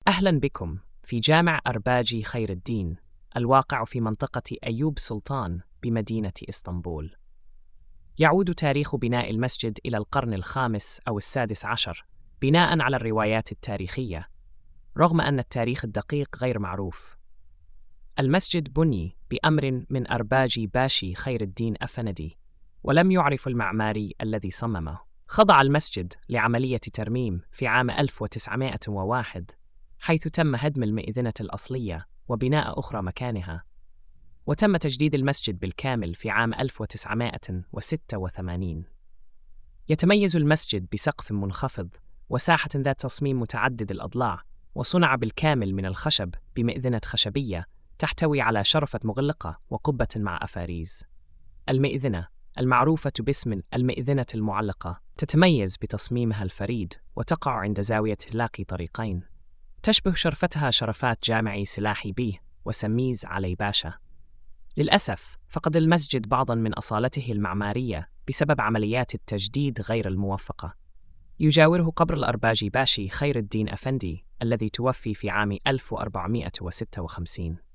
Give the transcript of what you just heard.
أهلاً بكم في جامع أرباجي خير الدين الواقع في منطقة أيوب سلطان بمدينة إسطنبول. يعود تاريخ بناء المسجد إلى القرن الخامس أو السادس عشر بناء على الروايات التاريخية، رغم أن التاريخ الدقيق غير معروف. المسجد بني بأمر من أرباجي باشي خير الدين أفندي، ولم يعرف المعماري الذي صممه. خضع المسجد لعملية ترميم في عام 1901، حيث تم هدم المئذنة الأصلية وبناء أخرى مكانها، وتم تجديد المسجد بالكامل في عام 1986. يتميز المسجد بسقف منخفض وساحة ذات تصميم متعدد الأضلاع، وصنع بالكامل من الخشب بمئذنة خشبية تحتوي على شرفة مغلقة وقبة مع أفاريز. المئذنة، المعروفة باسم المئذنة المعلقة، تتميز بتصميمها الفريد وتقع عند زاوية تلاقي طريقين، تشبه شرفتها شرفات جامعي سلاحي بيه وسميز علي باشا. للأسف فقد المسجد بعضاً من أصالته المعمارية بسبب عمليات التجديد غير الموفقة. يجاوره قبر الأرباجي باشي خير الدين أفندي الذي توفي في عام 1456.